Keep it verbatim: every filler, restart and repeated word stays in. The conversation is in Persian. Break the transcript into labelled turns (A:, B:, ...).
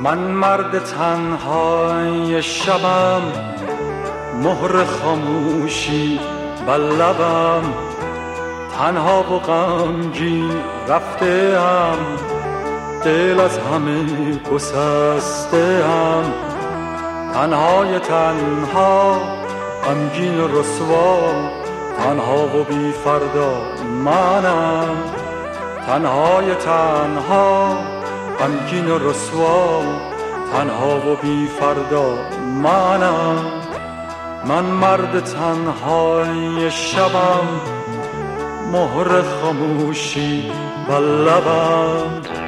A: من مرد تنهای شبم، مهر خاموشی بر لبم، تنها و غمگین رفته ام، دل از همه گسسته ام، تنهای تنها غمگین و رسوا، تنها و بی فردا منم، تنهای تنها غمگین و رسوا، تنها و بی فردا منم. من مرد تنهای شبم، مهر خاموشی بر لبم.